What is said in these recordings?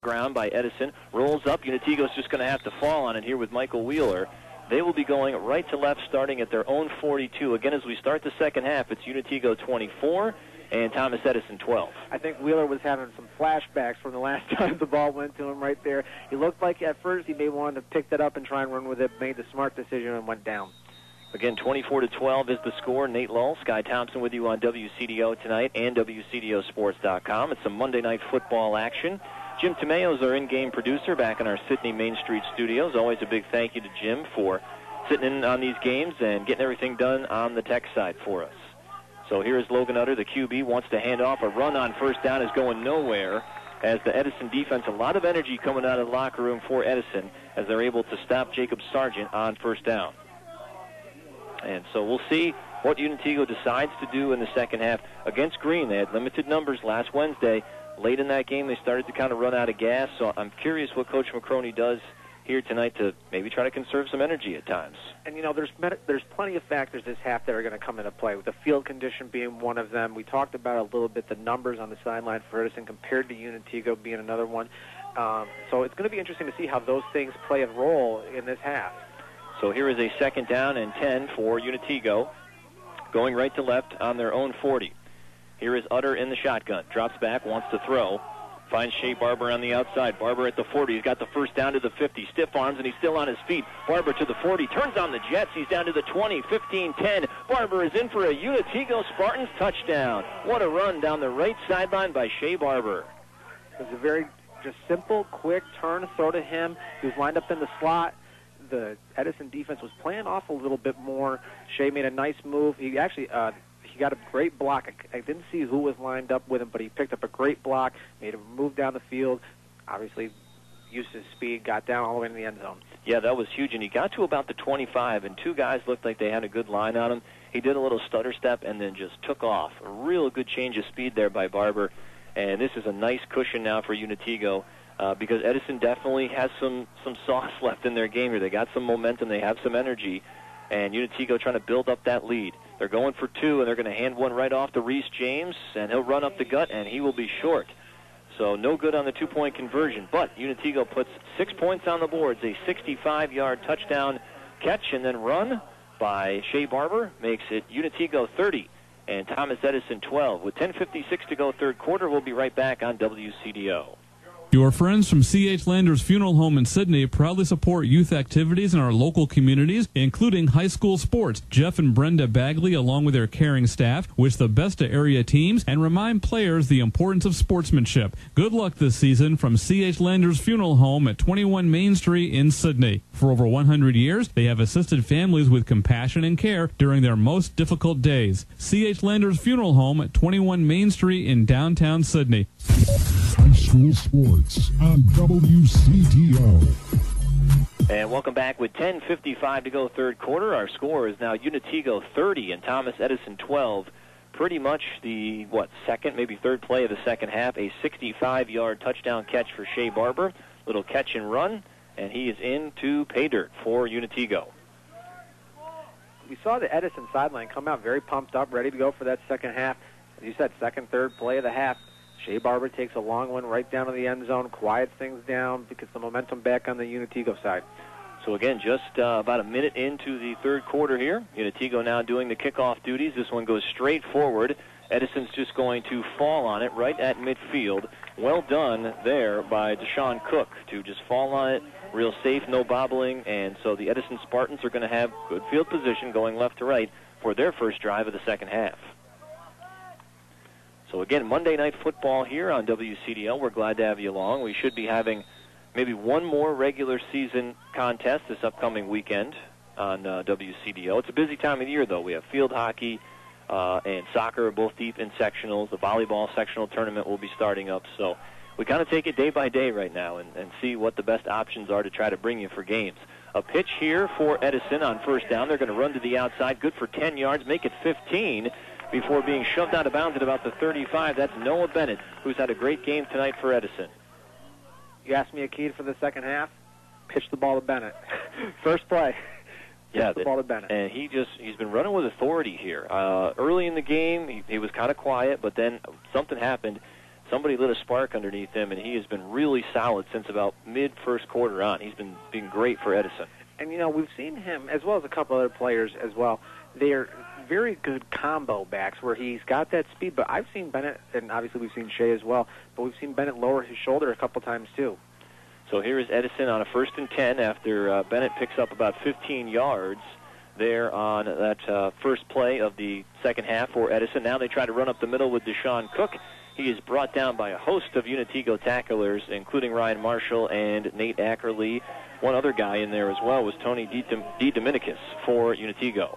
Ground by Edison. Rolls up. Unatigo's just going to have to fall on it here with Michael Wheeler. They will be going right to left starting at their own 42. Again, as we start the second half, it's Unatigo 24 and Thomas Edison 12. I think Wheeler was having some flashbacks from the last time the ball went to him right there. He looked like at first he may want to pick that up and try and run with it, made the smart decision and went down. Again, 24-12 is the score. Nate Lull, Sky Thompson with you on WCDO tonight and WCDOsports.com. It's some Monday Night Football action. Jim Tomeo is our in-game producer back in our Sydney Main Street studios. Always a big thank you to Jim for sitting in on these games and getting everything done on the tech side for us. So here is Logan Utter, the QB, wants to hand off. A run on first down is going nowhere as the Edison defense, a lot of energy coming out of the locker room for Edison as they're able to stop Jacob Sargent on first down. And so we'll see what Unatigo decides to do in the second half. Against Green, they had limited numbers last Wednesday. Late in that game, they started to kind of run out of gas, so I'm curious what Coach McCroney does here tonight to maybe try to conserve some energy at times. And, you know, there's plenty of factors this half that are going to come into play, with the field condition being one of them. We talked about a little bit the numbers on the sideline for Edison compared to Unatigo being another one. So it's going to be interesting to see how those things play a role in this half. So here is a second down and 10 for Unatigo, going right to left on their own 40. Here is Utter in the shotgun. Drops back, wants to throw. Finds Shea Barber on the outside. Barber at the 40. He's got the first down to the 50. Stiff arms, and he's still on his feet. Barber to the 40. Turns on the Jets. He's down to the 20, 15, 10. Barber is in for a Unatigo Spartans touchdown. What a run down the right sideline by Shea Barber. It was a very just simple, quick turn, throw to him. He was lined up in the slot. The Edison defense was playing off a little bit more. Shea made a nice move. He actually... he got a great block. I didn't see who was lined up with him, but he picked up a great block, made a move down the field, obviously used his speed, got down all the way in the end zone. Yeah, that was huge, and he got to about the 25, and two guys looked like they had a good line on him. He did a little stutter step and then just took off. A real good change of speed there by Barber, and this is a nice cushion now for Unatigo because Edison definitely has some sauce left in their game here. They got some momentum. They have some energy, and Unatigo trying to build up that lead. They're going for two, and they're going to hand one right off to Reese James, and he'll run up the gut, and he will be short. So no good on the two-point conversion, but Unatigo puts 6 points on the boards, a 65-yard touchdown catch and then run by Shea Barber makes it Unatigo 30 and Thomas Edison 12. With 10:56 to go third quarter, we'll be right back on WCDO. Your friends from C.H. Landers Funeral Home in Sydney proudly support youth activities in our local communities, including high school sports. Jeff and Brenda Bagley, along with their caring staff, wish the best to area teams and remind players the importance of sportsmanship. Good luck this season from C.H. Landers Funeral Home at 21 Main Street in Sydney. For over 100 years, they have assisted families with compassion and care during their most difficult days. C.H. Landers Funeral Home at 21 Main Street in downtown Sydney. High school sports on WCDO. And welcome back with 10:55 to go third quarter. Our score is now Unatigo 30 and Thomas Edison 12. Pretty much the, second, maybe third play of the second half. A 65-yard touchdown catch for Shea Barber. Little catch and run, and he is into pay dirt for Unatigo. We saw the Edison sideline come out very pumped up, ready to go for that second half. As you said, second, third play of the half. Shea Barber takes a long one right down to the end zone, quiets things down, gets the momentum back on the Unatigo side. So again, just about a minute into the third quarter here. Unatigo now doing the kickoff duties. This one goes straight forward. Edison's just going to fall on it right at midfield. Well done there by Deshaun Cook to just fall on it, real safe, no bobbling. And so the Edison Spartans are going to have good field position going left to right for their first drive of the second half. So again, Monday Night Football here on WCDL. We're glad to have you along. We should be having maybe one more regular season contest this upcoming weekend on WCDO. It's a busy time of the year, though. We have field hockey and soccer are both deep in sectionals. The volleyball sectional tournament will be starting up. So we kind of take it day by day right now and see what the best options are to try to bring you for games. A pitch here for Edison on first down. They're going to run to the outside. Good for 10 yards, make it 15. Before being shoved out of bounds at about the 35. That's Noah Bennett, who's had a great game tonight for Edison. You asked me a key for the second half. Pitch the ball to Bennett. First play. Yeah, the ball to Bennett. And he's been running with authority here. Early in the game, he was kind of quiet, but then something happened. somebody lit a spark underneath him, and he has been really solid since about mid-first quarter on. He's been being great for Edison. And, we've seen him, as well as a couple other players as well, they're very good combo backs where he's got that speed. But I've seen Bennett, and obviously we've seen Shea as well, but we've seen Bennett lower his shoulder a couple times too. So here is Edison on a 1st and 10 after Bennett picks up about 15 yards there on that first play of the second half for Edison. Now they try to run up the middle with Deshaun Cook. He is brought down by a host of Unitigo tacklers, including Ryan Marshall and Nate Ackerley. One other guy in there as well was Tony DeDominicus for Unitigo.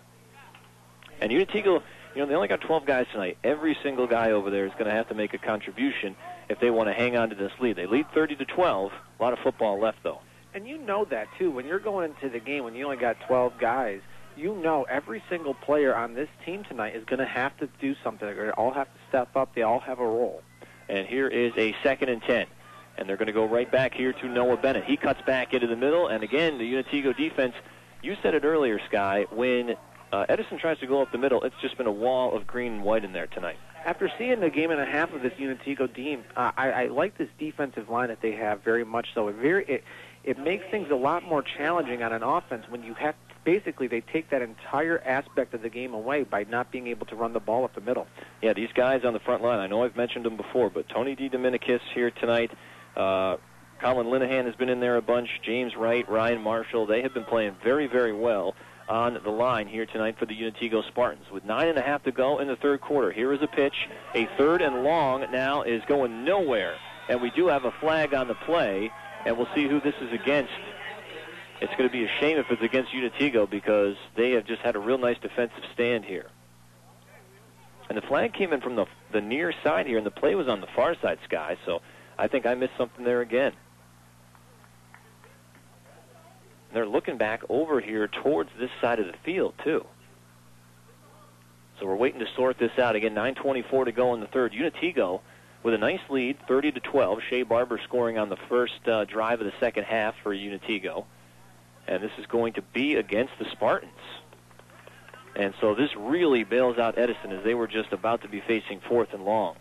And Unitigo, they only got 12 guys tonight. Every single guy over there is going to have to make a contribution if they want to hang on to this lead. They lead 30-12. A lot of football left, though. And you know that, too. When you're going into the game, when you only got 12 guys, every single player on this team tonight is going to have to do something. They're going to all have to step up. They all have a role. And here is a 2nd and 10. And they're going to go right back here to Noah Bennett. He cuts back into the middle. And again, the Unitigo defense, you said it earlier, Sky, when Edison tries to go up the middle, it's just been a wall of green and white in there tonight. After seeing the game and a half of this Unitigo team, I like this defensive line that they have very much so. It makes things a lot more challenging on an offense when you have basically they take that entire aspect of the game away by not being able to run the ball up the middle. Yeah, these guys on the front line, I know I've mentioned them before, but Tony DeDominicus here tonight, Colin Linehan has been in there a bunch, James Wright, Ryan Marshall, they have been playing very, very well on the line here tonight for the Unitigo Spartans. With 9.5 to go in the third quarter, here is a pitch. A 3rd and long now is going nowhere, and we do have a flag on the play, and we'll see who this is against. It's going to be a shame if it's against Unitigo because they have just had a real nice defensive stand here. And the flag came in from the near side here, and the play was on the far side, Sky, so I think I missed something there again. They're looking back over here towards this side of the field, too. So we're waiting to sort this out. Again, 9:24 to go in the third. Unitigo with a nice lead, 30-12. Shea Barber scoring on the first drive of the second half for Unitigo. And this is going to be against the Spartans. And so this really bails out Edison as they were just about to be facing 4th and long.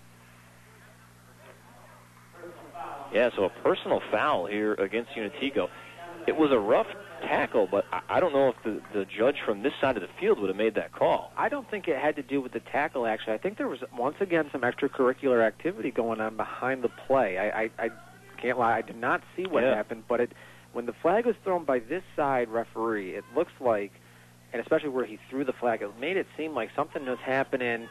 Yeah, so a personal foul here against Unitigo. It was a rough tackle, but I don't know if the judge from this side of the field would have made that call. I don't think it had to do with the tackle, actually. I think there was, once again, some extracurricular activity going on behind the play. I can't lie, I did not see what happened, but when the flag was thrown by this side referee, it looks like, and especially where he threw the flag, it made it seem like something was happening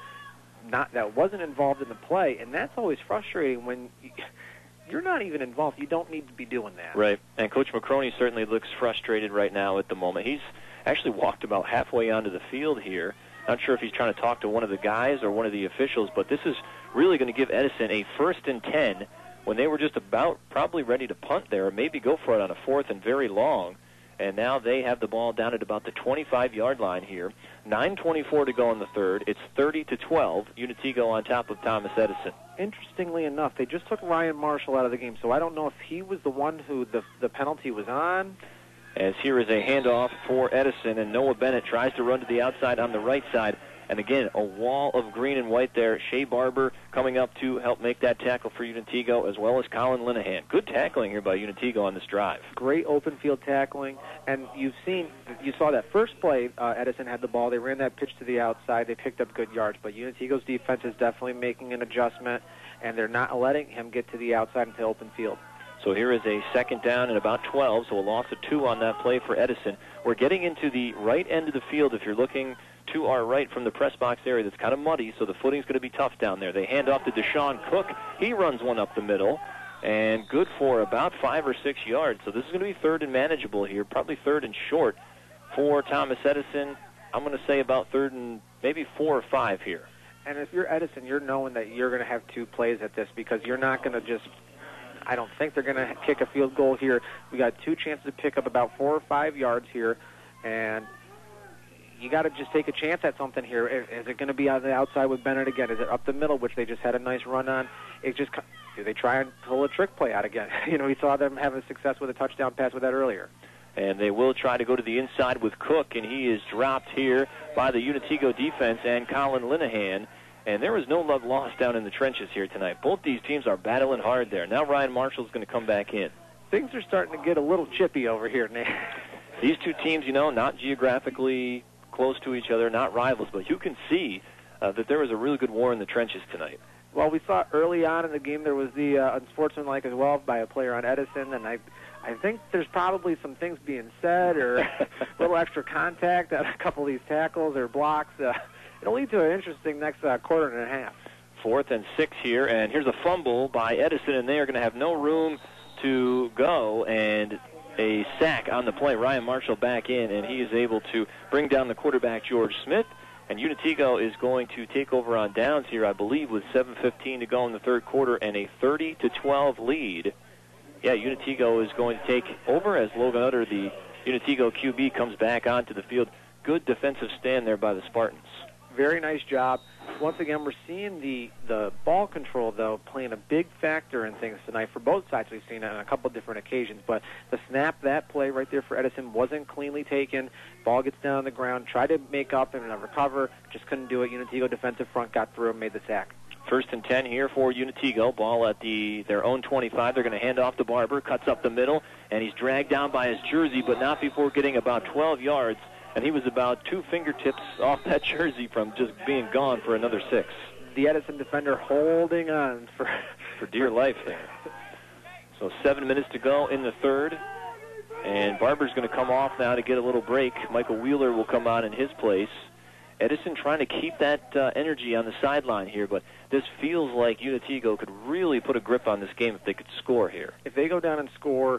that wasn't involved in the play, and that's always frustrating when you're not even involved. You don't need to be doing that. Right, and Coach McCroney certainly looks frustrated right now at the moment. He's actually walked about halfway onto the field here. Not sure if he's trying to talk to one of the guys or one of the officials, but this is really going to give Edison a 1st and 10 when they were just about probably ready to punt there, or maybe go for it on a 4th and very long. And now they have the ball down at about the 25-yard line here. 9:24 to go in the third. It's 30-12. Unitigo on top of Thomas Edison. Interestingly enough, they just took Ryan Marshall out of the game, so I don't know if he was the one who the penalty was on. As here is a handoff for Edison, and Noah Bennett tries to run to the outside on the right side. And again, a wall of green and white there. Shea Barber coming up to help make that tackle for Unitigo, as well as Colin Linehan. Good tackling here by Unitigo on this drive. Great open field tackling. And you saw that first play, Edison had the ball. They ran that pitch to the outside. They picked up good yards. But Unitigo's defense is definitely making an adjustment, and they're not letting him get to the outside into open field. So here is a 2nd down and about 12, so a loss of 2 on that play for Edison. We're getting into the right end of the field. If you're looking to our right from the press box area, that's kind of muddy, so the footing's going to be tough down there. They hand off to Deshaun Cook. He runs one up the middle, and good for about 5 or 6 yards. So this is going to be 3rd and manageable here, probably 3rd and short for Thomas Edison. I'm going to say about 3rd and maybe 4 or 5 here. And if you're Edison, you're knowing that you're going to have 2 plays at this because you're not going to just – I don't think they're going to kick a field goal here. We got 2 chances to pick up about 4 or 5 yards here, and you got to just take a chance at something here. Is it going to be on the outside with Bennett again? Is it up the middle, which they just had a nice run on? Do they try and pull a trick play out again? We saw them having success with a touchdown pass with that earlier. And they will try to go to the inside with Cook, and he is dropped here by the Unitigo defense and Colin Linehan. And there was no love lost down in the trenches here tonight. Both these teams are battling hard there. Now Ryan Marshall's going to come back in. Things are starting to get a little chippy over here, Nate. These two teams, not geographically close to each other, not rivals, but you can see that there was a really good war in the trenches tonight. Well, we saw early on in the game there was the unsportsmanlike as well by a player on Edison, and I think there's probably some things being said or a little extra contact on a couple of these tackles or blocks. It'll lead to an interesting next quarter and a half. 4th and 6 here, and here's a fumble by Edison, and they are going to have no room to go, and a sack on the play. Ryan Marshall back in, and he is able to bring down the quarterback, George Smith, and Unitigo is going to take over on downs here, I believe, with 7:15 to go in the third quarter and a 30-12 lead. Yeah, Unitigo is going to take over as Logan Utter, the Unitigo QB, comes back onto the field. Good defensive stand there by the Spartans. Very nice job. Once again, we're seeing the ball control, though, playing a big factor in things tonight for both sides. We've seen it on a couple of different occasions. But the snap, that play right there for Edison, wasn't cleanly taken. Ball gets down on the ground, tried to make up and recover, just couldn't do it. Unitigo defensive front got through and made the sack. 1st and 10 here for Unitigo. Ball at their own 25. They're going to hand off to Barber, cuts up the middle, and he's dragged down by his jersey, but not before getting about 12 yards. And he was about 2 fingertips off that jersey from just being gone for another 6. The Edison defender holding on for dear life there. So 7 minutes to go in the third. And Barber's going to come off now to get a little break. Michael Wheeler will come on in his place. Edison trying to keep that energy on the sideline here, but this feels like Unitigo could really put a grip on this game if they could score here. If they go down and score,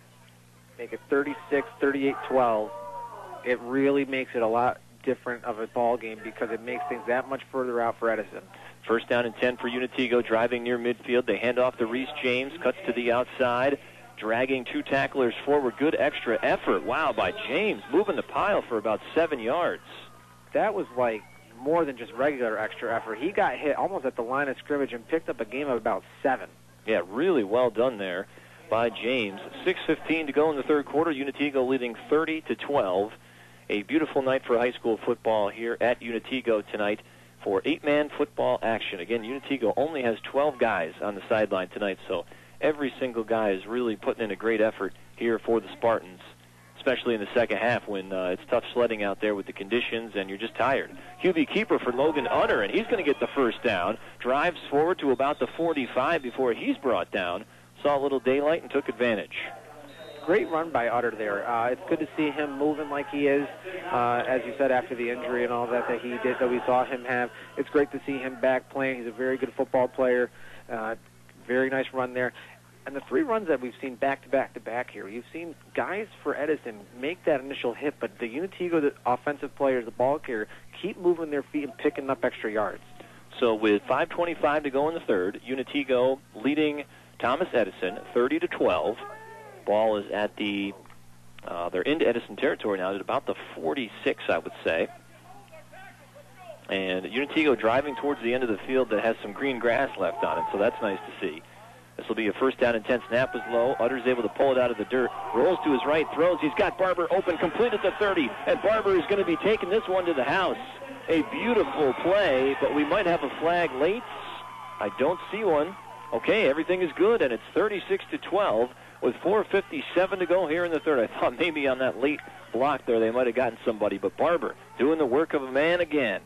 make it 36, 38, 12, it really makes it a lot different of a ball game because it makes things that much further out for Edison. 1st down and 10 for Unitigo, driving near midfield. They hand off to Reese James, cuts to the outside, dragging 2 tacklers forward. Good extra effort, wow, by James, moving the pile for about 7 yards. That was like more than just regular extra effort. He got hit almost at the line of scrimmage and picked up a game of about 7. Yeah, really well done there by James. 6:15 to go in the third quarter. Unitigo leading 30-12. A beautiful night for high school football here at Unitigo tonight for 8-man football action. Again, Unitigo only has 12 guys on the sideline tonight, so every single guy is really putting in a great effort here for the Spartans, especially in the second half when it's tough sledding out there with the conditions and you're just tired. QB keeper for Logan Utter, and he's going to get the first down. Drives forward to about the 45 before he's brought down. Saw a little daylight and took advantage. Great run by Utter there. It's good to see him moving like he is, as you said, after the injury and all that he did, that we saw him have. It's great to see him back playing. He's a very good football player. Very nice run there. And the 3 runs that we've seen back-to-back here, you've seen guys for Edison make that initial hit, but the Unitigo, the offensive players, the ball carrier, keep moving their feet and picking up extra yards. So with 5:25 to go in the third, Unitigo leading Thomas Edison 30-12. Ball is at they're into Edison territory now at about the 46, I would say. And Unitigo driving towards the end of the field that has some green grass left on it, so that's nice to see. This will be a 1st down and 10. Snap is low. Utter's able to pull it out of the dirt. Rolls to his right, throws. He's got Barber open, complete at the 30, and Barber is going to be taking this one to the house. A beautiful play, but we might have a flag late. I don't see one. Okay, everything is good, and it's 36-12 with 4:57 to go here in the third. I thought maybe on that late block there they might have gotten somebody, but Barber doing the work of a man again.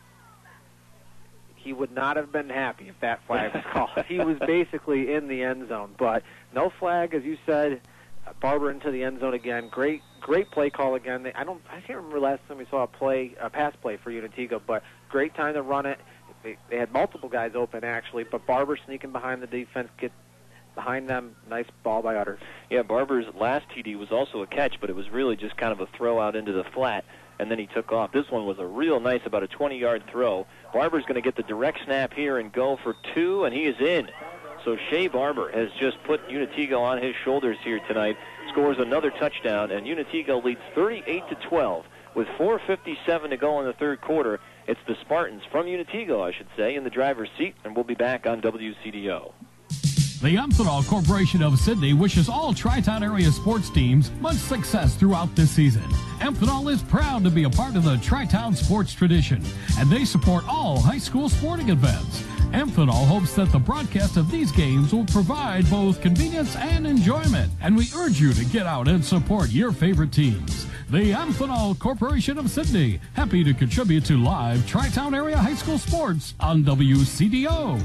He would not have been happy if that flag was called. He was basically in the end zone, but no flag, as you said. Barber into the end zone again. Great play call again. I can't remember last time we saw a pass play for Unitigo, but great time to run it. They had multiple guys open actually, but Barber sneaking behind the defense, get behind them. Nice ball by Utter. Yeah, Barber's last TD was also a catch, but it was really just kind of a throw out into the flat, and then he took off. This one was a real nice, about a 20-yard throw. Barber's going to get the direct snap here and go for 2, and he is in. So Shea Barber has just put Unitigo on his shoulders here tonight, scores another touchdown, and Unitigo leads 38-12 with 4:57 to go in the third quarter. It's the Spartans from Unitigo, I should say, in the driver's seat, and we'll be back on WCDO. The Amphenol Corporation of Sydney wishes all Tri-Town area sports teams much success throughout this season. Amphenol is proud to be a part of the Tri-Town sports tradition, and they support all high school sporting events. Amphenol hopes that the broadcast of these games will provide both convenience and enjoyment, and we urge you to get out and support your favorite teams. The Amphenol Corporation of Sydney, happy to contribute to live Tri-Town area high school sports on WCDO.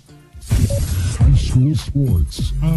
High school sports on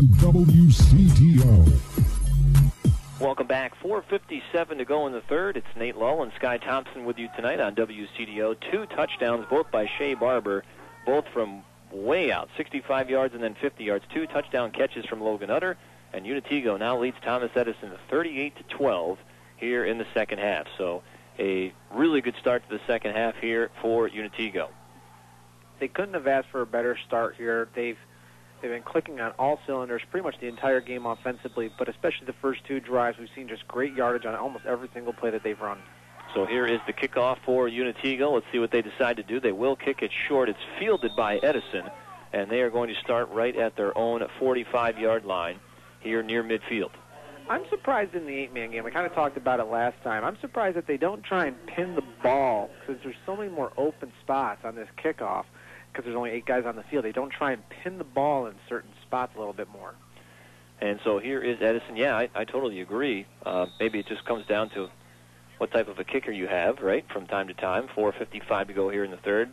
WCDO. Welcome back. 4:57 to go in the third. It's Nate Lull and Sky Thompson with you tonight on WCDO. 2 touchdowns, both by Shea Barber, both from way out, 65 yards and then 50 yards. 2 touchdown catches from Logan Utter, and Unitego now leads Thomas Edison 38-12 here in the second half. So a really good start to the second half here for Unitego. They couldn't have asked for a better start here. They've been clicking on all cylinders pretty much the entire game offensively, but especially the first 2 drives, we've seen just great yardage on almost every single play that they've run. So here is the kickoff for Unitego. Let's see what they decide to do. They will kick it short. It's fielded by Edison, and they are going to start right at their own 45-yard line here near midfield. I'm surprised in the 8-man game. I kind of talked about it last time. I'm surprised that they don't try and pin the ball because there's so many more open spots on this kickoff because there's only 8 guys on the field. They don't try and pin the ball in certain spots a little bit more. And so here is Edison. Yeah, I totally agree. Maybe it just comes down to what type of a kicker you have, right, from time to time. 4:55 to go here in the third.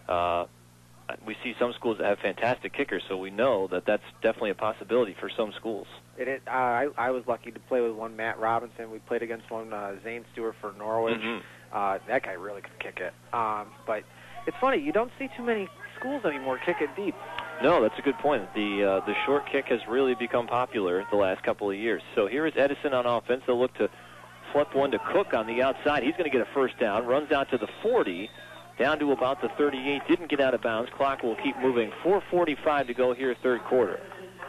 We see some schools that have fantastic kickers, so we know that that's definitely a possibility for some schools. I was lucky to play with one, Matt Robinson. We played against one, Zane Stewart for Norwich. Mm-hmm. That guy really could kick it. But it's funny, you don't see too many schools anymore kick it deep. No, that's a good point. The short kick has really become popular the last couple of years. So here is Edison on offense. They'll look to flip one to Cook on the outside. He's going to get a first down, runs out to the 40, down to about the 38, didn't get out of bounds. Clock will keep moving. 4:45 to go here, third quarter.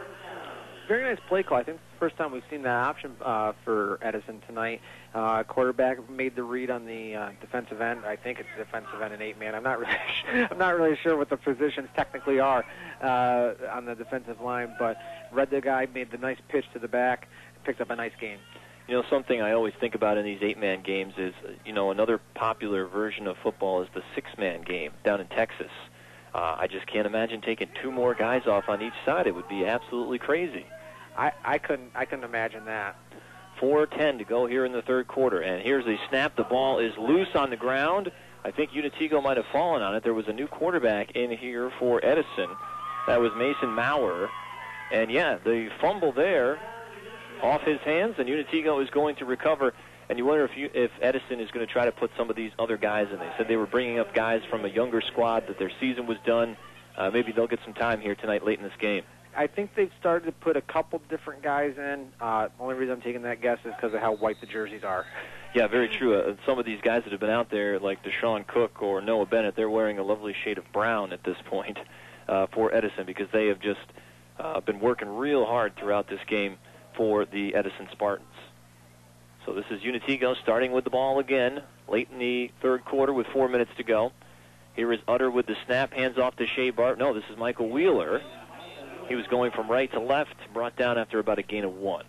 Very nice play call. I think it's the first time we've seen that option for Edison tonight. Quarterback made the read on the defensive end. I think it's defensive end and 8-man. I'm not really sure what the positions technically are on the defensive line, but read the guy, made the nice pitch to the back, and picked up a nice gain. You know, something I always think about in these 8-man games is, another popular version of football is the 6-man game down in Texas. I just can't imagine taking 2 more guys off on each side. It would be absolutely crazy. I couldn't imagine that. 4:10 to go here in the third quarter, and here's a snap. The ball is loose on the ground. I think Unitego might have fallen on it. There was a new quarterback in here for Edison. That was Mason Maurer. And, yeah, the fumble there off his hands, and Unitego is going to recover. And you wonder if Edison is going to try to put some of these other guys in. They said they were bringing up guys from a younger squad, that their season was done. Maybe they'll get some time here tonight late in this game. I think they've started to put a couple different guys in. Only reason I'm taking that guess is because of how white the jerseys are. Yeah, very true. Some of these guys that have been out there, like Deshaun Cook or Noah Bennett, they're wearing a lovely shade of brown at this point for Edison, because they have just been working real hard throughout this game for the Edison Spartans. So this is Unitego starting with the ball again, late in the third quarter with 4 minutes to go. Here is Utter with the snap, hands off to Shea Bart. No, this is Michael Wheeler. He was going from right to left, brought down after about a gain of 1.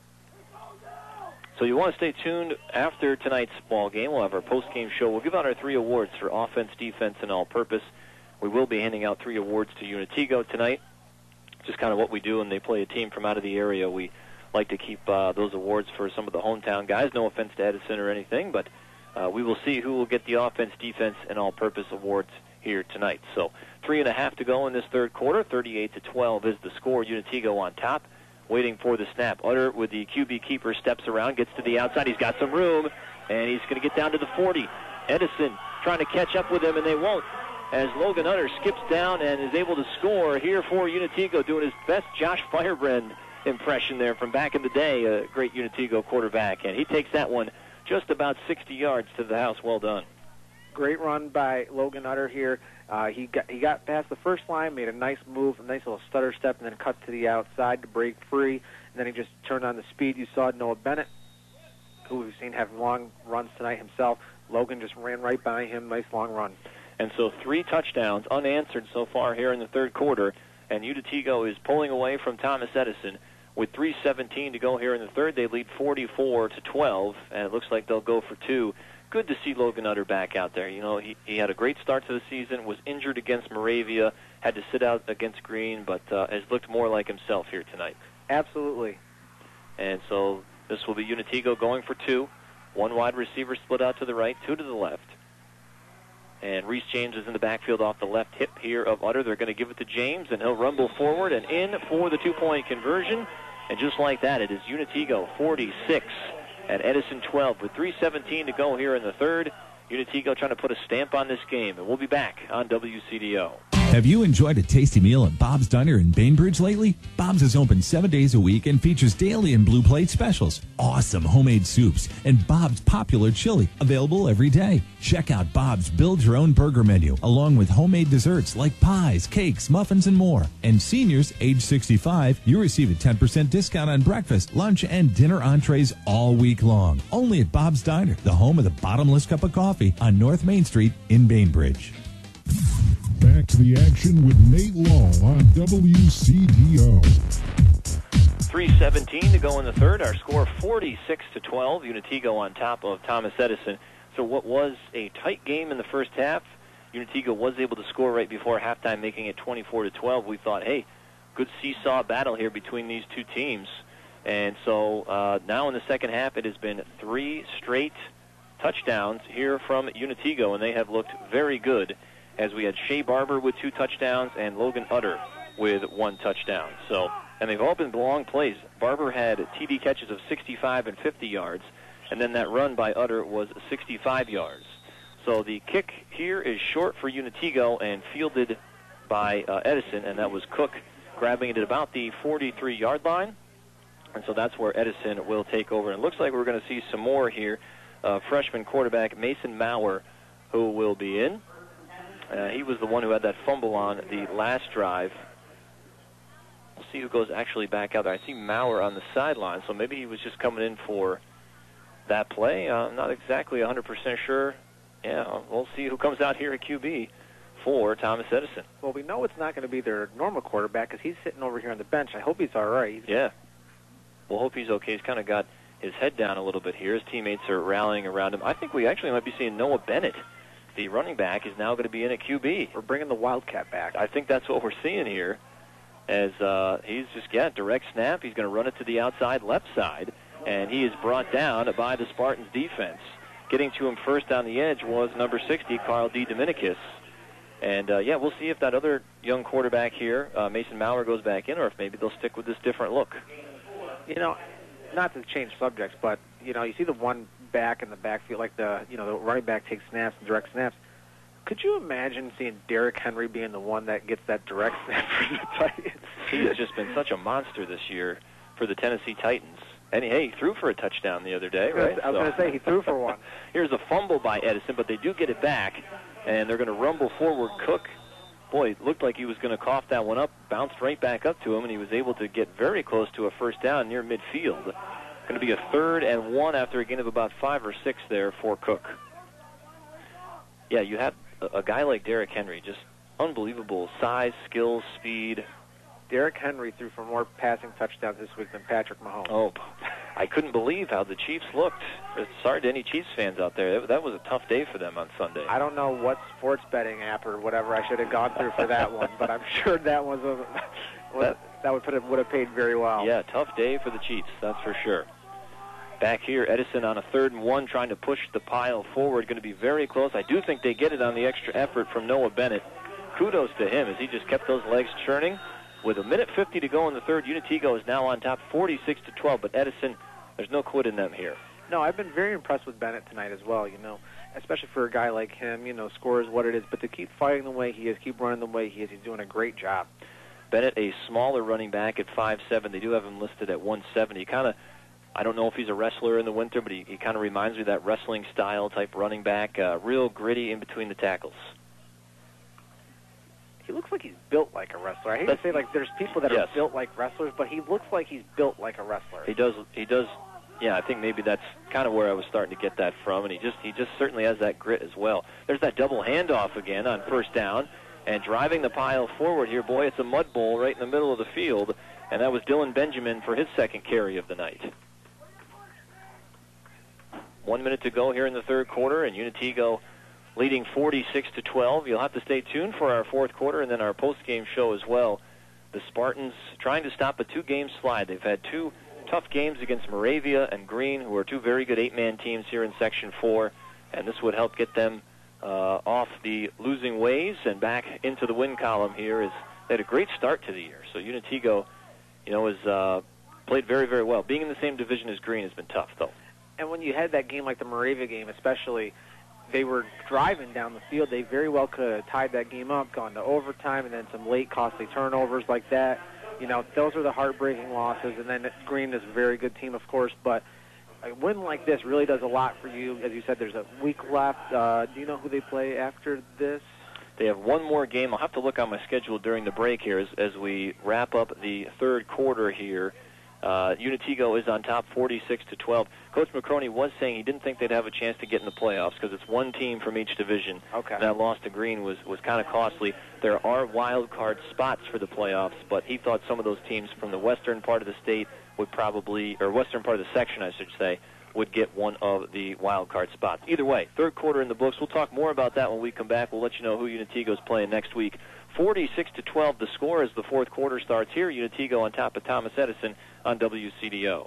So you want to stay tuned after tonight's ball game. We'll have our post-game show. We'll give out our 3 awards for offense, defense, and all-purpose. We will be handing out 3 awards to Unitego tonight. Just kind of what we do when they play a team from out of the area. We like to keep those awards for some of the hometown guys. No offense to Edison or anything, but we will see who will get the offense, defense, and all-purpose awards here tonight. So 3.5 to go in this third quarter. 38-12 is the score. Unitego on top, waiting for the snap. Utter with the QB keeper steps around, gets to the outside. He's got some room, and he's going to get down to the 40. Edison trying to catch up with him, and they won't, as Logan Utter skips down and is able to score here for Unitego, doing his best Josh Firebrand impression there from back in the day, a great Unitego quarterback. And he takes that one just about 60 yards to the house. Well done. Great run by Logan Utter here. He got past the first line, made a nice move, a nice little stutter step, and then cut to the outside to break free. And then he just turned on the speed. You saw Noah Bennett, who we've seen have long runs tonight himself. Logan just ran right by him. Nice long run. And so 3 touchdowns unanswered so far here in the third quarter. and Unitigo is pulling away from Thomas Edison. With 3:17 to go here in the third, they lead 44-12, and it looks like they'll go for two. Good to see Logan Utter back out there. You know, he had a great start to the season, was injured against Moravia, had to sit out against Green, but has looked more like himself here tonight. Absolutely. And so this will be Unitigo going for two. One wide receiver split out to the right, two to the left. And Reese James is in the backfield off the left hip here of Utter. They're going to give it to James, and he'll rumble forward and in for the two-point conversion. And just like that, it is Unitigo 46 and Edison 12 with 3:17 to go here in the third. Unitigo trying to put a stamp on this game, and we'll be back on WCDO. Have you enjoyed a tasty meal at Bob's Diner in Bainbridge lately? Bob's is open 7 days a week and features daily and blue plate specials, awesome homemade soups, and Bob's popular chili, available every day. Check out Bob's Build Your Own Burger menu, along with homemade desserts like pies, cakes, muffins, and more. And seniors age 65, you receive a 10% discount on breakfast, lunch, and dinner entrees all week long. Only at Bob's Diner, the home of the bottomless cup of coffee on North Main Street in Bainbridge. Back to the action with Nate Law on WCDO. 3:17 to go in the third. Our score 46-12. Unitigo on top of Thomas Edison. So what was a tight game in the first half, Unitigo was able to score right before halftime, making it 24-12. We thought, hey, good seesaw battle here between these two teams. And so now in the second half, it has been 3 straight touchdowns here from Unitigo, and they have looked very good, as we had Shea Barber with 2 touchdowns and Logan Utter with 1 touchdown. So, and they've all been long plays. Barber had TD catches of 65 and 50 yards, and then that run by Utter was 65 yards. So the kick here is short for Unitigo and fielded by Edison, and that was Cook grabbing it at about the 43-yard line. And so that's where Edison will take over. And it looks like we're going to see some more here. Freshman quarterback Mason Maurer, who will be in. He was the one who had that fumble on the last drive. We'll see who goes actually back out there. I see Maurer on the sideline, so maybe he was just coming in for that play. I'm not exactly 100% sure. Yeah, we'll see who comes out here at QB for Thomas Edison. Well, we know it's not going to be their normal quarterback because he's sitting over here on the bench. I hope he's all right. Yeah. We'll hope he's okay. He's kind of got his head down a little bit here. His teammates are rallying around him. I think we actually might be seeing Noah Bennett. The running back is now going to be in at QB. We're bringing the Wildcat back. I think that's what we're seeing here, as he's just, direct snap. He's going to run it to the outside left side, and he is brought down by the Spartans defense. Getting to him first down the edge was number 60, Carl D. Dominicus. And, we'll see if that other young quarterback here, Mason Maurer, goes back in, or if maybe they'll stick with this different look. You know, not to change subjects, but, you see the one back in the backfield, like the running back takes snaps and direct snaps. Could you imagine seeing Derrick Henry being the one that gets that direct snap for the Titans? He has just been such a monster this year for the Tennessee Titans. And, hey, he threw for a touchdown the other day, right? I was going to say he threw for one. Here's a fumble by Edison, but they do get it back, and they're going to rumble forward. Cook, boy, it looked like he was going to cough that one up, bounced right back up to him, and he was able to get very close to a first down near midfield. Going to be a 3rd and 1 after a gain of about 5 or 6 there for Cook. Yeah, you have a guy like Derrick Henry, just unbelievable size, skills, speed. Derrick Henry threw for more passing touchdowns this week than Patrick Mahomes. Oh, I couldn't believe how the Chiefs looked. Sorry to any Chiefs fans out there. That was a tough day for them on Sunday. I don't know what sports betting app or whatever I should have gone through for that one, but I'm sure that was that would have paid very well. Yeah, tough day for the Chiefs, that's for sure. Back here, Edison on a 3rd and 1, trying to push the pile forward. Going to be very close. I do think they get it on the extra effort from Noah Bennett. Kudos to him as he just kept those legs churning. With 1:50 to go in the third, Unitigo is now on top 46-12, but Edison, there's no quit in them here. No, I've been very impressed with Bennett tonight as well, especially for a guy like him, score is what it is, but to keep fighting the way he is, keep running the way he is, he's doing a great job. Bennett, a smaller running back at 5'7". They do have him listed at 170. I don't know if he's a wrestler in the winter, but he kind of reminds me of that wrestling style type running back, real gritty in between the tackles. He looks like he's built like a wrestler. I hate to say, there's people that are built like wrestlers, but he looks like he's built like a wrestler. He does. Yeah, I think maybe that's kind of where I was starting to get that from, and he just certainly has that grit as well. There's that double handoff again on first down, And driving the pile forward here, boy, it's a mud bowl right in the middle of the field. And that was Dylan Benjamin for his second carry of the night. 1 minute to go here in the third quarter, and Unitego leading 46-12. You'll have to stay tuned for our fourth quarter and then our post-game show as well. The Spartans trying to stop a two-game slide. They've had two tough games against Moravia and Green, who are two very good eight-man teams here in Section 4, and this would help get them off the losing ways and back into the win column here. They had a great start to the year. So Unitego, has played very, very well. Being in the same division as Green has been tough, though. And when you had that game like the Moravia game, especially, they were driving down the field. They very well could have tied that game up, gone to overtime, and then some late costly turnovers like that. Those are the heartbreaking losses. And then Green is a very good team, of course, but a win like this really does a lot for you. As you said, there's a week left. Do you know who they play after this? They have one more game. I'll have to look on my schedule during the break here as we wrap up the third quarter here. Unitego is on top 46-12. Coach McCroney was saying he didn't think they'd have a chance to get in the playoffs because it's one team from each division. Okay. That loss to Green was kind of costly. There are wild card spots for the playoffs, but he thought some of those teams from the western part of the state would probably, or western part of the section, I should say, would get one of the wild card spots. Either way, third quarter in the books. We'll talk more about that when we come back. We'll let you know who Unitego's playing next week. 46-12 the score as the fourth quarter starts here. Unitego on top of Thomas Edison on WCDO.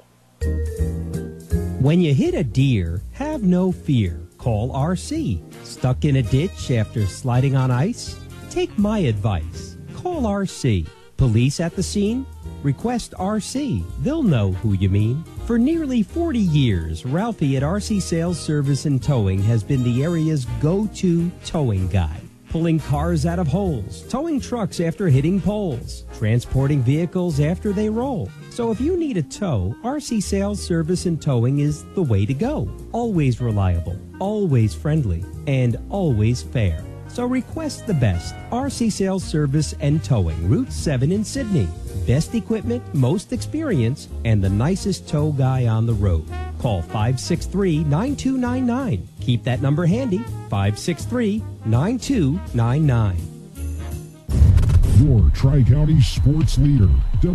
When you hit a deer, have no fear. Call RC. Stuck in a ditch after sliding on ice? Take my advice. Call RC. Police at the scene? Request RC. They'll know who you mean. For nearly 40 years, Ralphie at RC Sales Service and Towing has been the area's go-to towing guy. Pulling cars out of holes, towing trucks after hitting poles, transporting vehicles after they roll. So if you need a tow, RC Sales Service and Towing is the way to go. Always reliable, always friendly, and always fair. So request the best. RC Sales Service and Towing, Route 7 in Sydney. Best equipment, most experience, and the nicest tow guy on the road. Call 563-9299. Keep that number handy, 563-9299. Your Tri-County sports leader,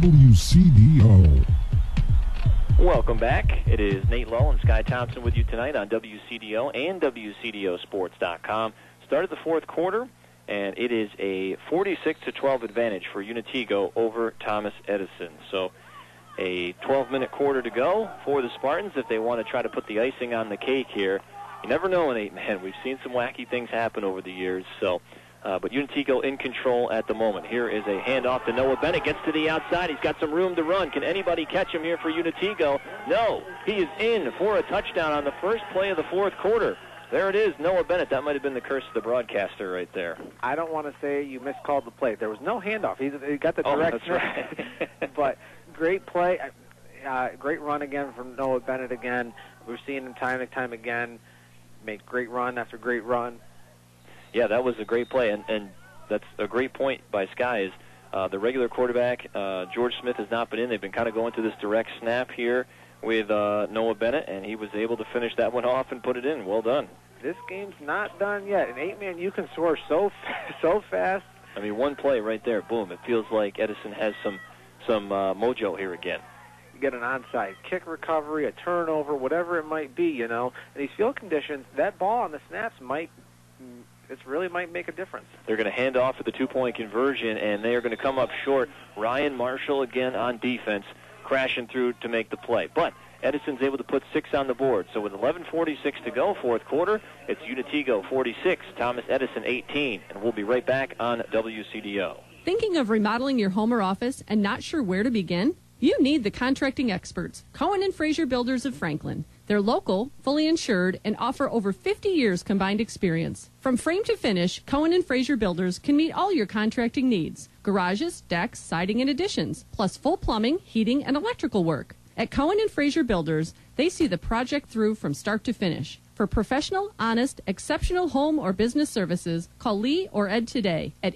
WCDO. Welcome back. It is Nate Lowe and Sky Thompson with you tonight on WCDO and WCDOsports.com. Started the fourth quarter, and it is a 46-12 advantage for Unitego over Thomas Edison. So a 12-minute quarter to go for the Spartans if they want to try to put the icing on the cake here. You never know in 8-man. We've seen some wacky things happen over the years. So, but Unitego in control at the moment. Here is a handoff to Noah Bennett. Gets to the outside. He's got some room to run. Can anybody catch him here for Unitego? No. He is in for a touchdown on the first play of the fourth quarter. There it is, Noah Bennett. That might have been the curse of the broadcaster right there. I don't want to say you miscalled the play. There was no handoff. He got the direct. Oh, that's right. But great play. Great run again from Noah Bennett again. We're seeing him time and time again. Made great run after great run. Yeah, that was a great play, and that's a great point by Sky is the regular quarterback, George Smith, has not been in. They've been kind of going to this direct snap here with Noah Bennett, and he was able to finish that one off and put it in. Well done. This game's not done yet. In 8-man, you can score so fast. I mean, one play right there, boom. It feels like Edison has some mojo here again. You get an onside kick recovery, a turnover, whatever it might be, In these field conditions, that ball on the snaps might make a difference. They're going to hand off for the two-point conversion, and they are going to come up short. Ryan Marshall again on defense, crashing through to make the play. But Edison's able to put 6 on the board. So with 11:46 to go, fourth quarter, it's Unitego 46, Thomas Edison 18. And we'll be right back on WCDO. Thinking of remodeling your home or office and not sure where to begin? You need the contracting experts, Cohen and Fraser Builders of Franklin. They're local, fully insured, and offer over 50 years combined experience. From frame to finish, Cohen and Fraser Builders can meet all your contracting needs. Garages, decks, siding, and additions, plus full plumbing, heating, and electrical work. At Cohen and Fraser Builders, they see the project through from start to finish. For professional, honest, exceptional home or business services, call Lee or Ed today at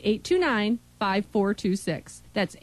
829-5426. That's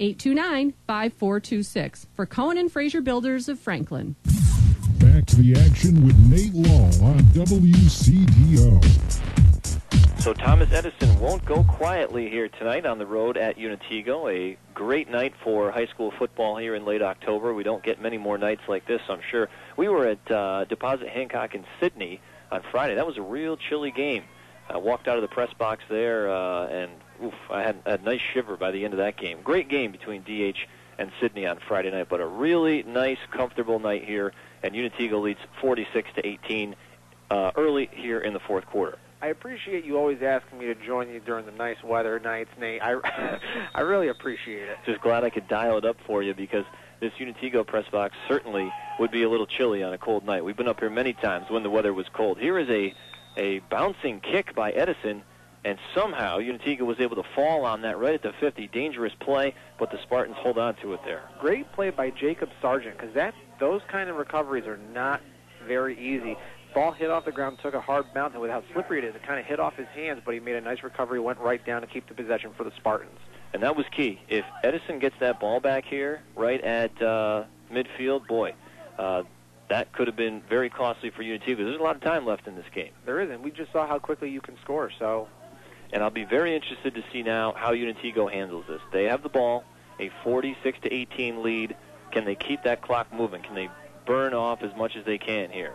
829-5426 for Cohen and Fraser Builders of Franklin. Back to the action with Nate Law on WCDO. So Thomas Edison won't go quietly here tonight on the road at Unitego. A great night for high school football here in late October. We don't get many more nights like this, I'm sure. We were at Deposit Hancock in Sydney on Friday. That was a real chilly game. I walked out of the press box there, and I had a nice shiver by the end of that game. Great game between DH and Sydney on Friday night, but a really nice, comfortable night here, and Unitego leads 46-18 early here in the fourth quarter. I appreciate you always asking me to join you during the nice weather nights, Nate. I really appreciate it. Just glad I could dial it up for you, because this Unitego press box certainly would be a little chilly on a cold night. We've been up here many times when the weather was cold. Here is a bouncing kick by Edison, and somehow Unitego was able to fall on that right at the 50. Dangerous play, but the Spartans hold on to it there. Great play by Jacob Sargent, because those kind of recoveries are not very easy. Ball hit off the ground, took a hard bounce, and with how slippery it is, it kind of hit off his hands, but he made a nice recovery, went right down to keep the possession for the Spartans. And that was key. If Edison gets that ball back here right at midfield, boy, that could have been very costly for Unitego. There's a lot of time left in this game. There is, and we just saw how quickly you can score. And I'll be very interested to see now how Unitego handles this. They have the ball, a 46-18 lead. Can they keep that clock moving? Can they burn off as much as they can here?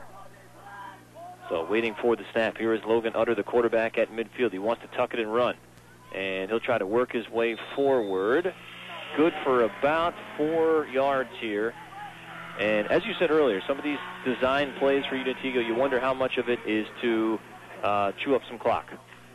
So waiting for the snap. Here is Logan Utter, the quarterback at midfield. He wants to tuck it and run. And he'll try to work his way forward. Good for about 4 yards here. And as you said earlier, some of these design plays for Unitego, you wonder how much of it is to chew up some clock.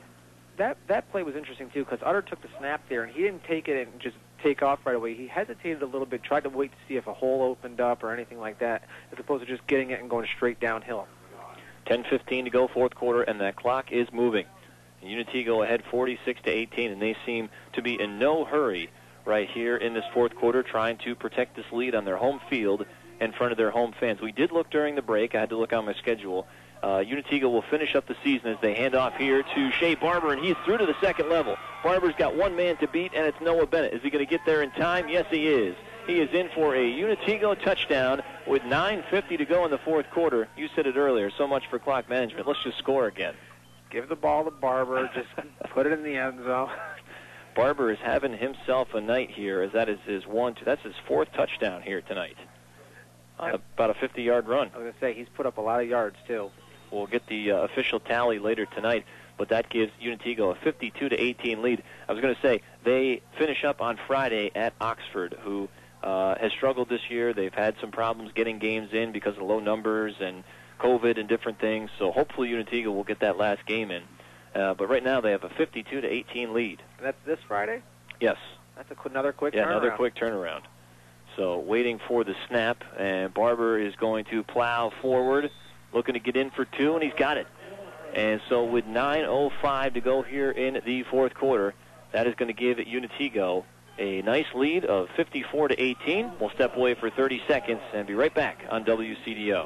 That play was interesting, too, because Utter took the snap there, and he didn't take it and just take off right away. He hesitated a little bit, tried to wait to see if a hole opened up or anything like that, as opposed to just getting it and going straight downhill. 10:15 to go, fourth quarter, and that clock is moving. Unitego ahead 46-18, and they seem to be in no hurry right here in this fourth quarter, trying to protect this lead on their home field in front of their home fans. We did look during the break. I had to look on my schedule. Unitego will finish up the season as they hand off here to Shea Barber, and he's through to the second level. Barber's got one man to beat, and it's Noah Bennett. Is he going to get there in time? Yes, he is. He is in for a Unitego touchdown with 9:50 to go in the fourth quarter. You said it earlier, so much for clock management. Let's just score again. Give the ball to Barber. Just put it in the end zone. Barber is having himself a night here, as that is that's his fourth touchdown here tonight. About a 50-yard run. I was going to say, he's put up a lot of yards, too. We'll get the official tally later tonight, but that gives Unitego a 52-18 lead. I was going to say, they finish up on Friday at Oxford, who has struggled this year. They've had some problems getting games in because of low numbers and COVID and different things, so hopefully Unitego will get that last game in. But right now they have a 52-18 lead. And that's this Friday? Yes. That's another quick turnaround. Yeah, another quick turnaround. So waiting for the snap, and Barber is going to plow forward, looking to get in for two, and he's got it. And so with 9:05 to go here in the fourth quarter, that is going to give Unitego a nice lead of 54-18. We'll step away for 30 seconds and be right back on WCDO.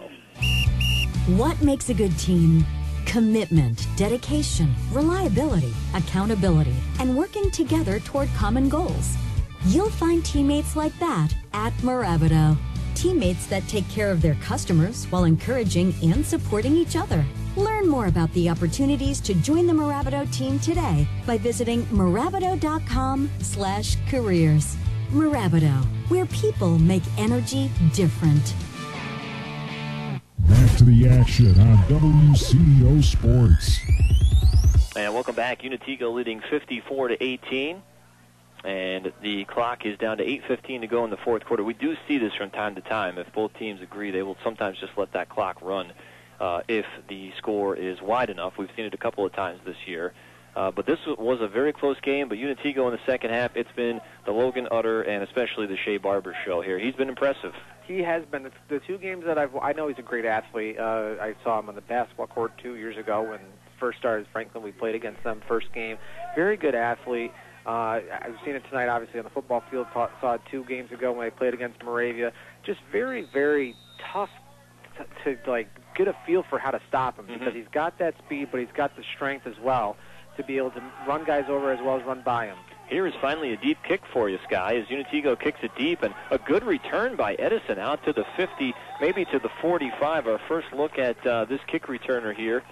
What makes a good team? Commitment, dedication, reliability, accountability, and working together toward common goals. You'll find teammates like that at Mirabito. Teammates that take care of their customers while encouraging and supporting each other. Learn more about the opportunities to join the Mirabito team today by visiting Mirabito.com/careers. Mirabito, where people make energy different. Back to the action on WCDO Sports. And welcome back. Unitego leading 54-18. And the clock is down to 8:15 to go in the fourth quarter. We do see this from time to time. If both teams agree, they will sometimes just let that clock run if the score is wide enough. We've seen it a couple of times this year. But this was a very close game. But Unitego in the second half, it's been the Logan Utter and especially the Shea Barber show here. He's been impressive. He has been. The two games that I know he's a great athlete. I saw him on the basketball court 2 years ago when first started Franklin. We played against them first game. Very good athlete. I've seen it tonight, obviously, on the football field. Saw it 2 games ago when I played against Moravia. Just very, very tough to get a feel for how to stop him because he's got that speed, but he's got the strength as well to be able to run guys over as well as run by him. Here is finally a deep kick for you, Sky, as Unitego kicks it deep, and a good return by Edison out to the 50, maybe to the 45. Our first look at this kick returner here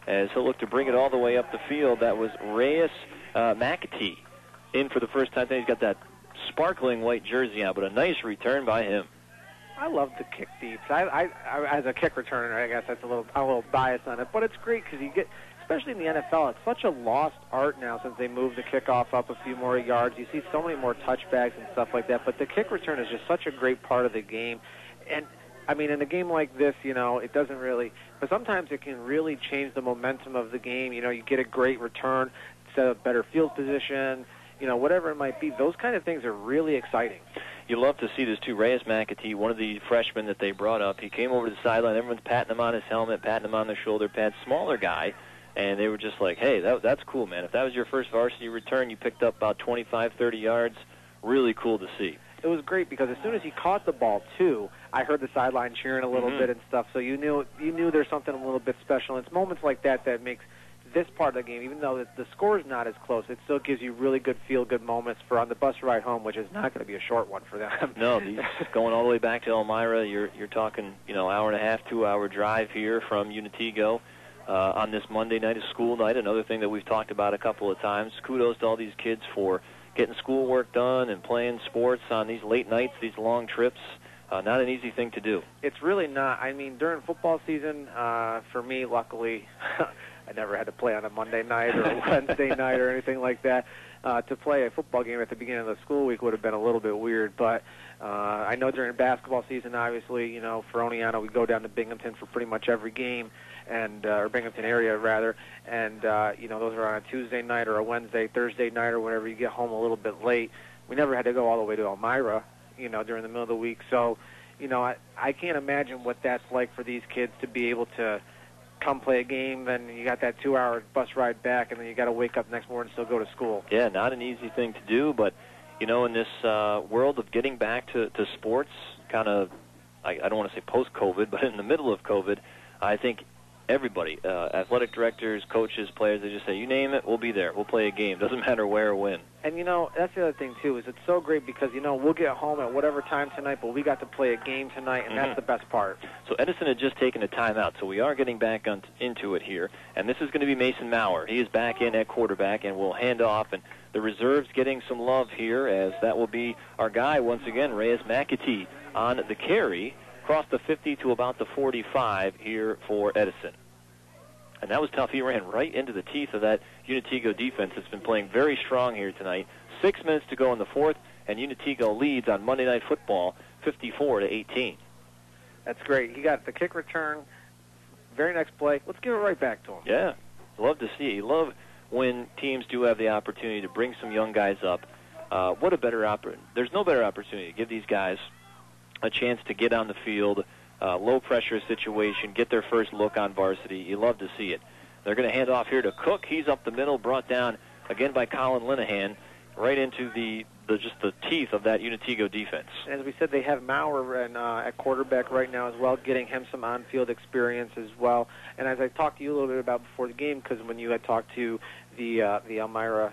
as he'll look to bring it all the way up the field. That was Reyes McAtee in for the first time. He's got that sparkling white jersey on, but a nice return by him. I love the kick deeps. I as a kick returner, I guess I'm a little biased on it, but it's great because you get, especially in the NFL, it's such a lost art now since they moved the kickoff up a few more yards. You see so many more touchbacks and stuff like that, but the kick return is just such a great part of the game. And, I mean, in a game like this, you know, it doesn't really, but sometimes it can really change the momentum of the game. You know, you get a great return, set up better field position, you know, whatever it might be. Those kind of things are really exciting. You love to see this, too. Reyes McAtee, one of the freshmen that they brought up, he came over to the sideline. Everyone's patting him on his helmet, patting him on the shoulder pads. Smaller guy, and they were just like, hey, that's cool, man. If that was your first varsity return, you picked up about 25, 30 yards. Really cool to see. It was great because as soon as he caught the ball, too, I heard the sideline cheering a little bit and stuff, so you knew there's something a little bit special. And it's moments like that that makes this part of the game, even though the score's not as close, it still gives you really good feel-good moments for on the bus ride home, which is not going to be a short one for them. No, going all the way back to Elmira, you're talking, you know, hour and a half, 2-hour drive here from Unitigo on this Monday night, a school night. Another thing that we've talked about a couple of times. Kudos to all these kids for getting schoolwork done and playing sports on these late nights, these long trips. Not an easy thing to do. It's really not. I mean, during football season, for me, luckily, I never had to play on a Monday night or a Wednesday night or anything like that. To play a football game at the beginning of the school week would have been a little bit weird. But I know during basketball season, obviously, you know, for Oneonta, we go down to Binghamton for pretty much every game, and or Binghamton area, rather. And, you know, those are on a Tuesday night or a Wednesday, Thursday night or whenever you get home a little bit late. We never had to go all the way to Elmira, you know, during the middle of the week. So, you know, I can't imagine what that's like for these kids to be able to come play a game, then you got that 2-hour bus ride back, and then you got to wake up next morning and still go to school. Yeah, not an easy thing to do, but, you know, in this world of getting back to sports, kind of, I don't want to say post-COVID, but in the middle of COVID, I think everybody, athletic directors, coaches, players, they just say, you name it, we'll be there. We'll play a game. Doesn't matter where or when. And, you know, that's the other thing, too, is it's so great because, you know, we'll get home at whatever time tonight, but we got to play a game tonight, and that's the best part. So Edison had just taken a timeout, so we are getting back into it here. And this is going to be Mason Maurer. He is back in at quarterback, and we'll hand off. And the reserves getting some love here, as that will be our guy, once again, Reyes McAtee, on the carry, across the 50 to about the 45 here for Edison. And that was tough. He ran right into the teeth of that Unitigo defense that's been playing very strong here tonight. 6 minutes to go in the fourth, and Unitigo leads on Monday Night Football 54-18. That's great. He got the kick return. Very next play. Let's give it right back to him. Yeah, love to see it. You love when teams do have the opportunity to bring some young guys up. What a better opportunity. There's no better opportunity to give these guys a chance to get on the field, low-pressure situation, get their first look on varsity. You love to see it. They're going to hand off here to Cook. He's up the middle, brought down again by Colin Linehan, right into the teeth of that Unitigo defense. As we said, they have Maurer at quarterback right now as well, getting him some on-field experience as well. And as I talked to you a little bit about before the game, because when you had talked to the Elmira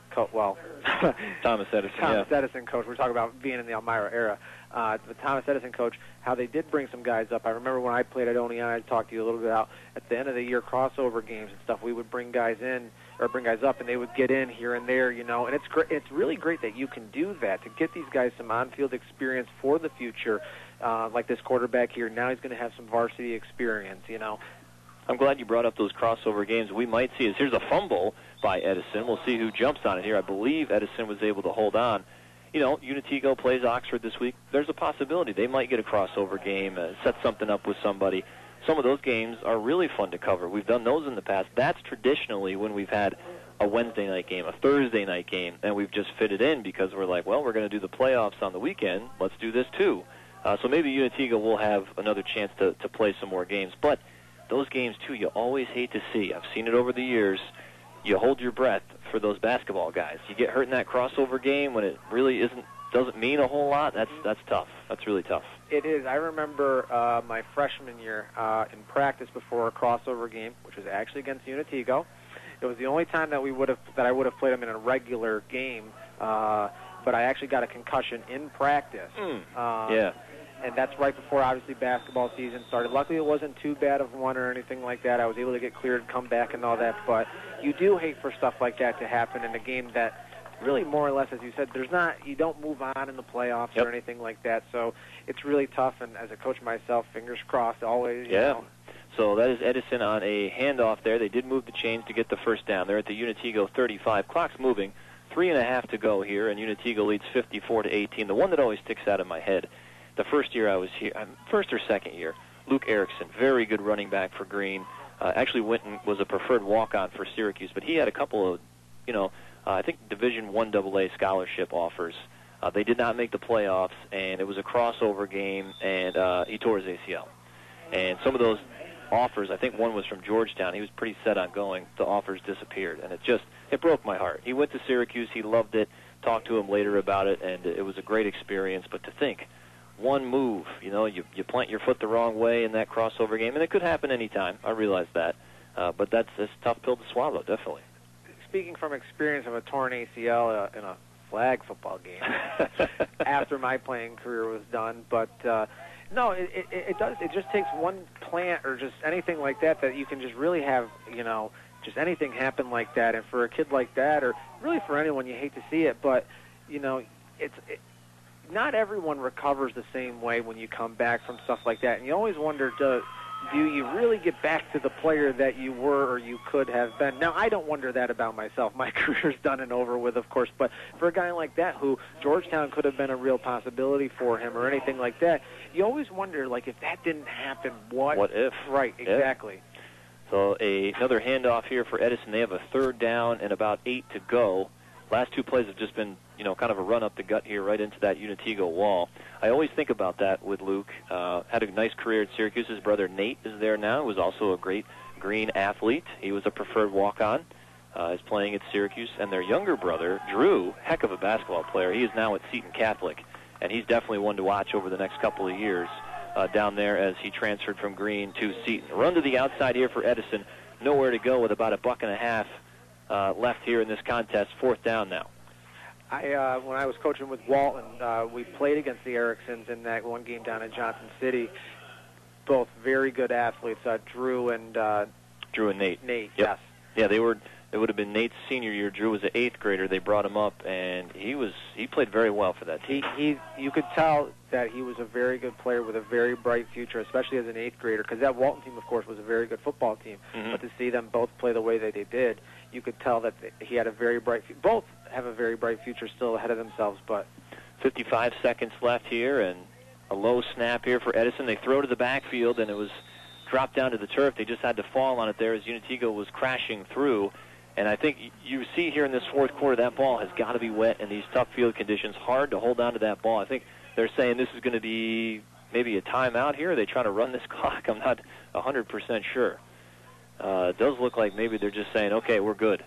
Thomas Edison, Edison coach, we're talking about being in the Elmira era. The Thomas Edison coach, how they did bring some guys up. I remember when I played at Oneonta, I talked to you a little bit about at the end of the year crossover games and stuff. We would bring guys in or bring guys up, and they would get in here and there, you know. And it's great. It's really great that you can do that to get these guys some on-field experience for the future. Like this quarterback here, now he's going to have some varsity experience, you know. I'm glad you brought up those crossover games. We might see here's a fumble by Edison. We'll see who jumps on it here. I believe Edison was able to hold on. You know, Unitigo plays Oxford this week. There's a possibility they might get a crossover game, set something up with somebody. Some of those games are really fun to cover. We've done those in the past. That's traditionally when we've had a Wednesday night game, a Thursday night game, and we've just fitted in because we're like, well, we're going to do the playoffs on the weekend. Let's do this too. So maybe Unitigo will have another chance to play some more games. But those games, too, you always hate to see. I've seen it over the years. You hold your breath for those basketball guys. You get hurt in that crossover game when it really doesn't mean a whole lot. That's tough. That's really tough. It is. I remember my freshman year in practice before a crossover game, which was actually against Unitigo. It was the only time that I would have played them in a regular game, but I actually got a concussion in practice. Yeah. and that's right before, obviously, basketball season started. Luckily, it wasn't too bad of one or anything like that. I was able to get cleared, come back, and all that. But you do hate for stuff like that to happen in a game that really, more or less, as you said, you don't move on in the playoffs or anything like that. So it's really tough. And as a coach myself, fingers crossed, always. You know. So that is Edison on a handoff there. They did move the chains to get the first down. They're at the Unitigo 35. Clock's moving. 3.5 to go here, and Unitigo leads 54-18. The one that always sticks out in my head, the first year I was here, first or second year, Luke Erickson, very good running back for Green. Actually went and was a preferred walk-on for Syracuse, but he had a couple of, I think Division I AA scholarship offers. They did not make the playoffs, and it was a crossover game, and he tore his ACL. And some of those offers, I think one was from Georgetown. He was pretty set on going. The offers disappeared, and it broke my heart. He went to Syracuse. He loved it. Talked to him later about it, and it was a great experience. But to think, one move, you plant your foot the wrong way in that crossover game, and it could happen anytime. I realize that. But that's a tough pill to swallow, definitely. Speaking from experience of a torn ACL in a flag football game after my playing career was done, but no, it does. It just takes one plant or just anything like that you can just really have, just anything happen like that. And for a kid like that, or really for anyone, you hate to see it, but not everyone recovers the same way when you come back from stuff like that. And you always wonder, do you really get back to the player that you were or you could have been? Now, I don't wonder that about myself. My career's done and over with, of course. But for a guy like that, who Georgetown could have been a real possibility for him or anything like that, you always wonder, if that didn't happen, what if? Right, exactly. Yeah. So another handoff here for Edison. They have a third down and about 8 to go. Last two plays have just been, kind of a run up the gut here right into that Unitigo wall. I always think about that with Luke. Had a nice career at Syracuse. His brother Nate is there now. He was also a great Green athlete. He was a preferred walk-on. Is playing at Syracuse. And their younger brother, Drew, heck of a basketball player. He is now at Seton Catholic. And he's definitely one to watch over the next couple of years down there as he transferred from Green to Seton. Run to the outside here for Edison. Nowhere to go with about $1.50 left here in this contest. Fourth down now. When I was coaching with Walton, we played against the Ericksons in that one game down in Johnson City. Both very good athletes, Drew and Nate. Nate, yep. Yes. Yeah, they were. It would have been Nate's senior year. Drew was an 8th grader. They brought him up, and he played very well for that team. You could tell that he was a very good player with a very bright future, especially as an 8th grader, because that Walton team, of course, was a very good football team. Mm-hmm. But to see them both play the way that they did, you could tell that he had a very bright future. Both have a very bright future still ahead of themselves. But 55 seconds left here, and a low snap here for Edison. They throw to the backfield, and it was dropped down to the turf. They just had to fall on it there as Unitigo was crashing through. And I think you see here in this fourth quarter, that ball has got to be wet in these tough field conditions. Hard to hold on to that ball. I think they're saying this is going to be maybe a timeout here. Are they trying to run this clock? I'm not 100% sure. It does look like maybe they're just saying, okay, we're good.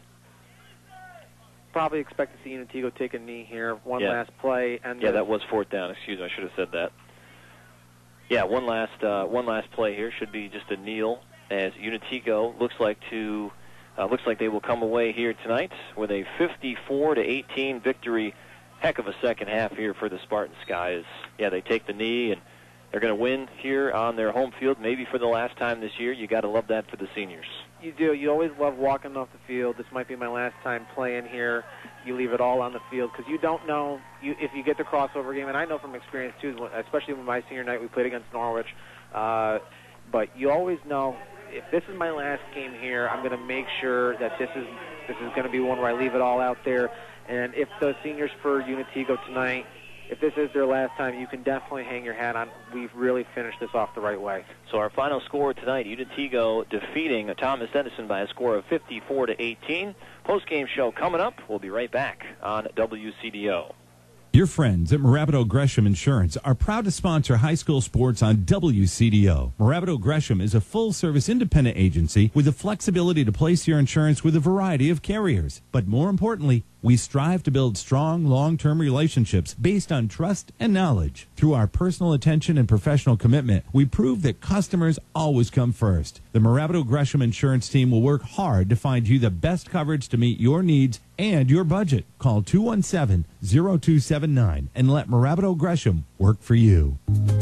Probably expect to see Unitigo take a knee here. One last play. And that was fourth down. Excuse me, I should have said that. Yeah, one last play here. Should be just a kneel as Unitigo looks like they will come away here tonight with a 54-18 victory. Heck of a second half here for the Spartan Skies. Yeah, they take the knee, and they're going to win here on their home field, maybe for the last time this year. You got to love that for the seniors. You do. You always love walking off the field. This might be my last time playing here. You leave it all on the field because you don't know if you get the crossover game. And I know from experience, too, especially when my senior night we played against Norwich. But you always know, if this is my last game here, I'm going to make sure that this is going to be one where I leave it all out there. And if the seniors for Unitigo tonight, if this is their last time, you can definitely hang your hat on. We've really finished this off the right way. So our final score tonight, Unitigo defeating Thomas Edison by a score of 54-18. Post-game show coming up. We'll be right back on WCDO. Your friends at Morabito Gresham Insurance are proud to sponsor high school sports on WCDO. Morabito Gresham is a full-service independent agency with the flexibility to place your insurance with a variety of carriers. But more importantly, we strive to build strong, long-term relationships based on trust and knowledge. Through our personal attention and professional commitment, we prove that customers always come first. The Morabito Gresham Insurance team will work hard to find you the best coverage to meet your needs and your budget. Call 217-0279 and let Morabito Gresham work for you.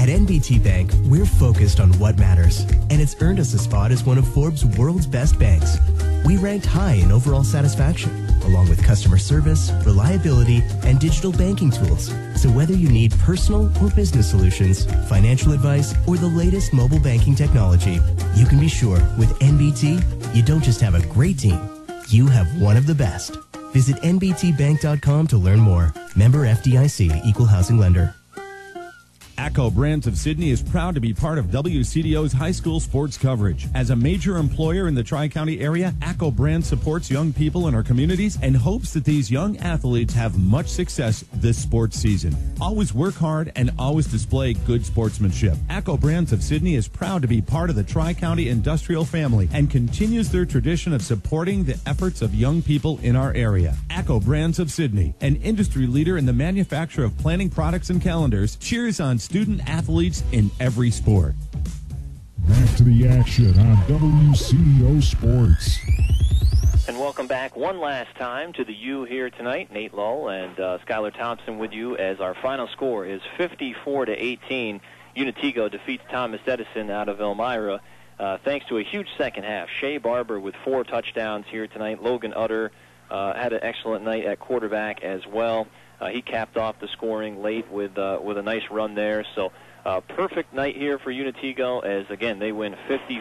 At NBT Bank, we're focused on what matters, and it's earned us a spot as one of Forbes' world's best banks. We ranked high in overall satisfaction, along with customer service, reliability, and digital banking tools. So whether you need personal or business solutions, financial advice, or the latest mobile banking technology, you can be sure with NBT, you don't just have a great team, you have one of the best. Visit nbtbank.com to learn more. Member FDIC, Equal Housing Lender. ACCO Brands of Sydney is proud to be part of WCDO's high school sports coverage. As a major employer in the Tri-County area, ACCO Brands supports young people in our communities and hopes that these young athletes have much success this sports season. Always work hard and always display good sportsmanship. ACCO Brands of Sydney is proud to be part of the Tri-County industrial family and continues their tradition of supporting the efforts of young people in our area. ACCO Brands of Sydney, an industry leader in the manufacture of planning products and calendars, cheers on student athletes in every sport. Back to the action on WCDO Sports. And welcome back one last time to the U here tonight. Nate Lull and Skylar Thompson with you as our final score is 54-18. Unitigo defeats Thomas Edison out of Elmira thanks to a huge second half. Shea Barber with 4 touchdowns here tonight. Logan Utter had an excellent night at quarterback as well. He capped off the scoring late with a nice run there. So perfect night here for Unitigo as, again, they win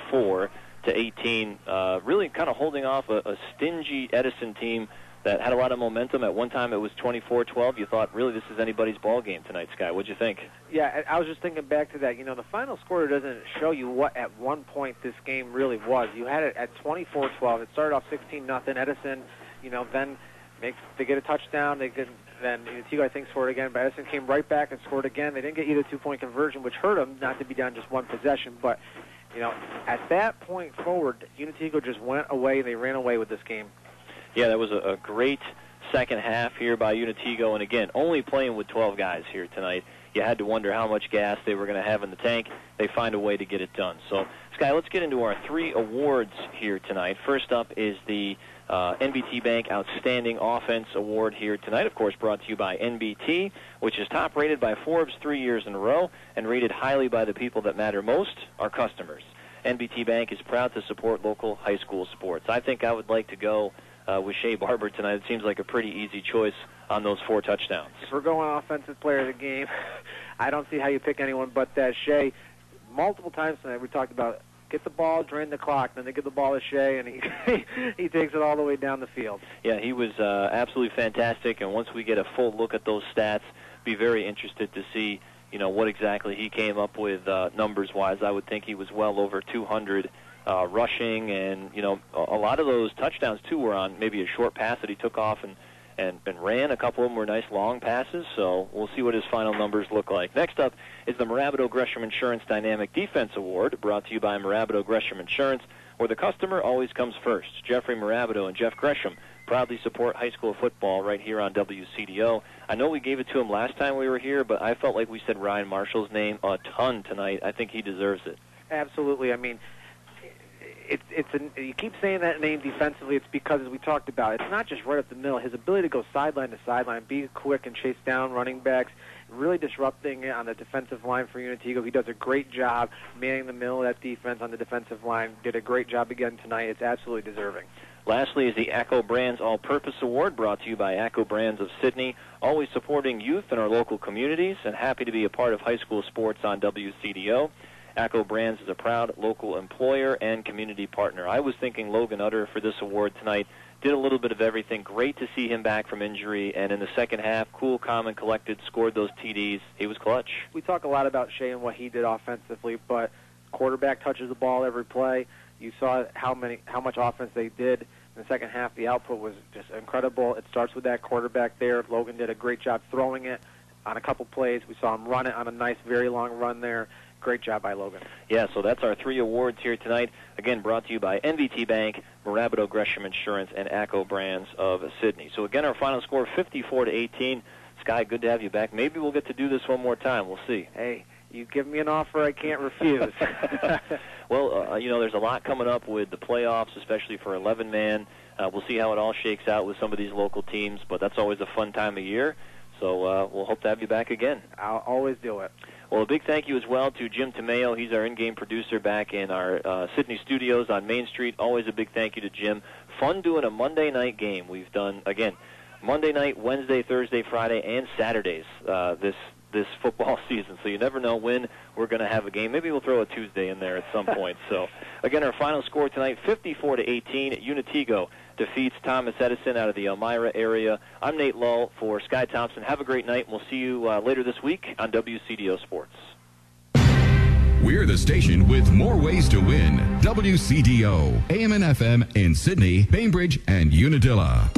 54-18, really kind of holding off a stingy Edison team that had a lot of momentum. At one time it was 24-12. You thought, really, this is anybody's ball game tonight, Sky. What'd you think? Yeah, I was just thinking back to that. You know, the final score doesn't show you what at one point this game really was. You had it at 24-12. It started off 16-0. Edison, you know, then they get a touchdown. Then Unitigo, I think, scored again, but Edison came right back and scored again. They didn't get either 2-point conversion, which hurt them not to be down just one possession. But, you know, at that point forward, Unitigo just went away. They ran away with this game. Yeah, that was a great second half here by Unitigo. And, again, only playing with 12 guys here tonight. You had to wonder how much gas they were going to have in the tank. They find a way to get it done. So, Sky, let's get into our 3 awards here tonight. First up is the NBT Bank Outstanding Offense Award here tonight, of course, brought to you by NBT, which is top rated by Forbes 3 years in a row and rated highly by the people that matter most, our customers. NBT Bank is proud to support local high school sports. I think I would like to go with Shea Barber tonight. It seems like a pretty easy choice on those 4 touchdowns. If we're going offensive player of the game, I don't see how you pick anyone but that. Shea, multiple times tonight we talked about get the ball, drain the clock, then they give the ball to Shea, and he takes it all the way down the field. Yeah, he was absolutely fantastic, and once we get a full look at those stats, be very interested to see, you know, what exactly he came up with numbers-wise. I would think he was well over 200 rushing, and, you know, a lot of those touchdowns, too, were on maybe a short pass that he took off and ran. A couple of them were nice long passes, so we'll see what his final numbers look like. Next up is the Mirabito Gresham Insurance Dynamic Defense Award, brought to you by Mirabito Gresham Insurance, where the customer always comes first. Jeffrey Mirabito and Jeff Gresham proudly support high school football right here on WCDO. I know we gave it to him last time we were here, but I felt like we said Ryan Marshall's name a ton tonight. I think he deserves it. Absolutely. I mean, you keep saying that name defensively. It's because, as we talked about, it's not just right up the middle. His ability to go sideline to sideline, be quick and chase down running backs, really disrupting it on the defensive line for Unitigo. He does a great job manning the middle of that defense on the defensive line. Did a great job again tonight. It's absolutely deserving. Lastly is the ACCO Brands All-Purpose Award, brought to you by ACCO Brands of Sydney, always supporting youth in our local communities, and happy to be a part of high school sports on WCDO. ACCO Brands is a proud local employer and community partner. I was thinking Logan Utter for this award tonight. Did a little bit of everything. Great to see him back from injury. And in the second half, cool, calm, and collected, scored those TDs. He was clutch. We talk a lot about Shea and what he did offensively, but quarterback touches the ball every play. You saw how much offense they did in the second half. The output was just incredible. It starts with that quarterback there. Logan did a great job throwing it on a couple plays. We saw him run it on a nice, very long run there. Great job by Logan. Yeah, so that's our 3 awards here tonight. Again, brought to you by NBT Bank, Mirabito Gresham Insurance, and ACCO Brands of Sydney. So again, our final score, 54-18. Sky, good to have you back. Maybe we'll get to do this one more time. We'll see. Hey, you give me an offer I can't refuse. Well, you know, there's a lot coming up with the playoffs, especially for 11-man. We'll see how it all shakes out with some of these local teams, but that's always a fun time of year. So we'll hope to have you back again. I'll always do it. Well, Well, a big thank you as well to Jim Tomeo. He's our in-game producer back in our Sydney studios on Main Street. Always a big thank you to Jim. Fun doing a Monday night game. We've done, again, Monday night, Wednesday, Thursday, Friday, and Saturdays this football season. So you never know when we're going to have a game. Maybe we'll throw a Tuesday in there at some point. So, again, our final score tonight, 54-18. Unitigo defeats Thomas Edison out of the Elmira area. I'm Nate Lull for Sky Thompson. Have a great night, and we'll see you later this week on WCDO Sports. We're the station with more ways to win. WCDO, AM and FM in Sydney, Bainbridge, and Unadilla.